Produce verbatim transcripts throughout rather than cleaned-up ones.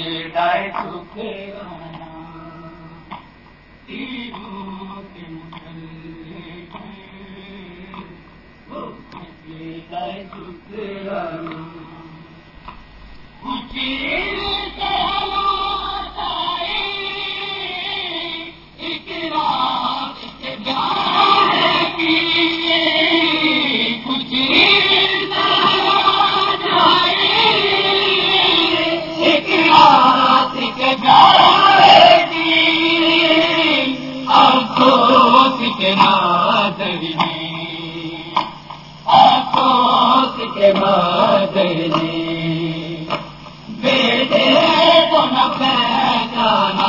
سجدہ شکرانہ تیروں کے مسلے وہ سجدہ شکرانہ کچھ کے مادری بیٹے کو نہ پہچانا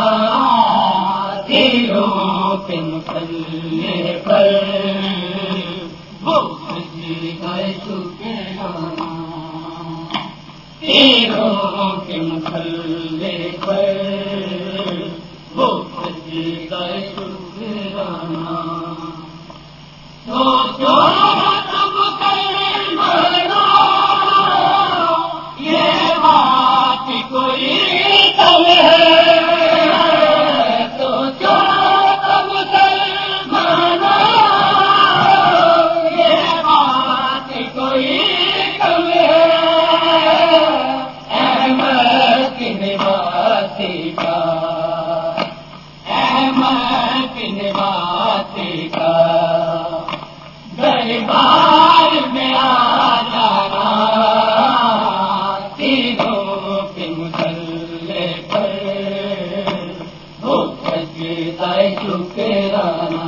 تیروں کے مسلے پر وہ سجدہ شکرانہ تیروں کے مسلے پر وہ سجدہ شکرانہ سوچو دربار میں آ جانا تیروں کے مسلے پر وہ سجدہ شکرانہ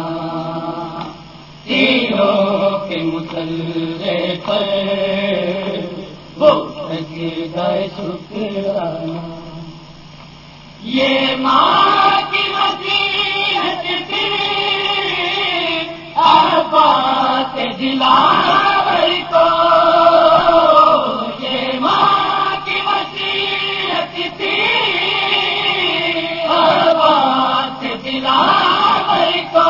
تیروں کے مسلے پر وہ سجدہ شکرانہ یہ ماں کی نصیحت تھی بات دلاور کو یہ ماں کی وصیت تھی بات دلاور کو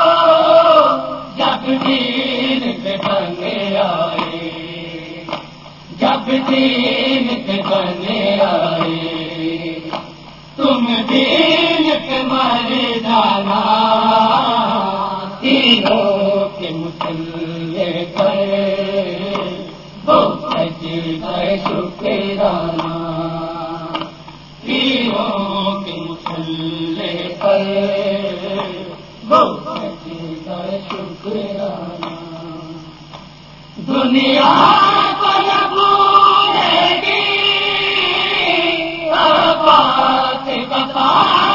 جب دین پہ بنے آئے جب دین پہ بنے آئے تم دین پہ مر جانا تیروں کے مسلے پر وہ سجدہ شکرانہ تیروں کے مسلے پر وہ سجدہ شکرانہ دنیا کو نہ بھولے گی بات بتا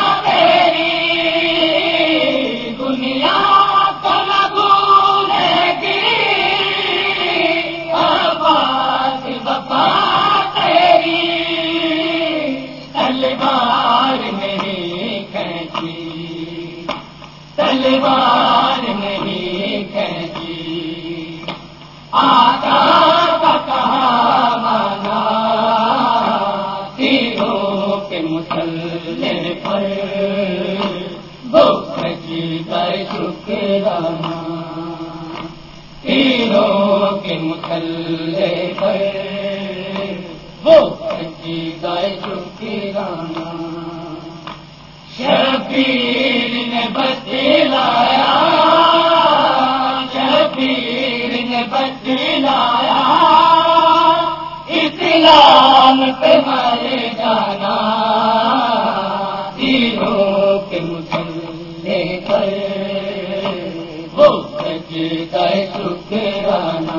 تلوار نہیں کھینچی آقا کا کہا مانا تیروں کے مسلے پر وہ سجدہ شکرانہ تیروں کے مسلے پر وہ سجدہ شکرانہ شبیر نے بتلایا شبیر نے بتلایا اسلام پہ مر جانا تیروں کے مسلے پر وہ سجدہ شکرانہ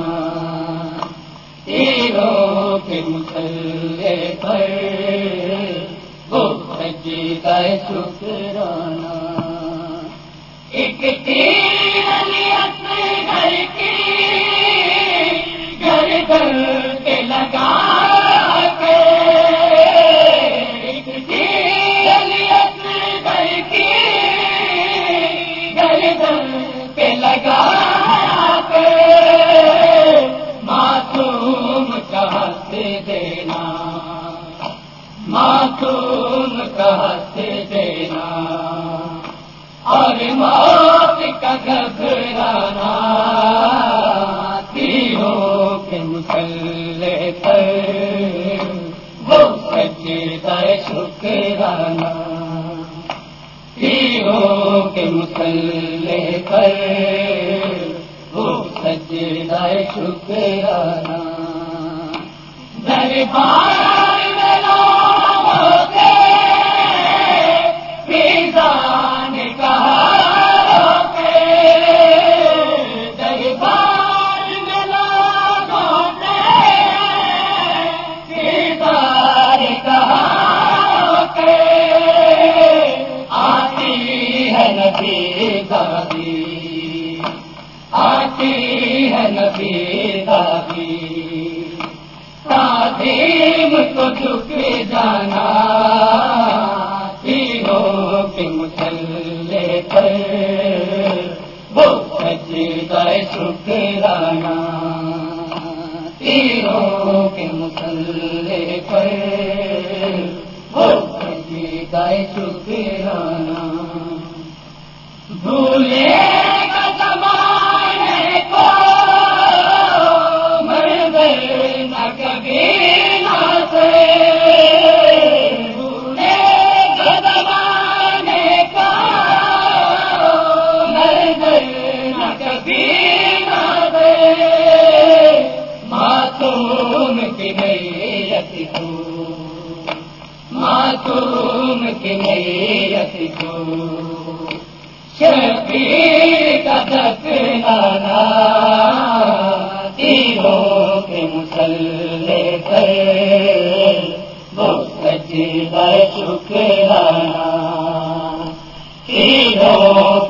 تیروں کے مسلے پر وہ سجدہ شکرانہ ایک تیر نیت گھر کی گردن کے لگا کے ایک تیر نیت گھر کی گردن کے لگا کے معصوم کا ہاتھ دینا معصوم کا ہاتھ دینا اور موت کا گھبرانا تیروں کے مسلے پر وہ سجدہ سجدہ شکرانہ، پیروں کے مسلح پر وہ سجدہ شکرانہ، دربار میں لوگوں کے میزان کہا کے، دربار میں لوگوں کے میزان کہا کے، آتی ہے نبی دادی، آتی ہے نبی دادی، تعظیم کو جھک جانا، تیروں کے مسلح پر وہ سجدہ شکرانہ، تیروں کے مسلح پر وہ سجدہ شکرانہ، بھولے گا زمانے کو کبھی نہ سے، بھولے گا زمانے کا نظر نہ کبھی نہ دے، معصوم کی نیت کو، معصوم کی نیت کو، شبیر کا دفنانا، تیروں کے مسلح پر وہ سجدہ شکرانہ، تیروں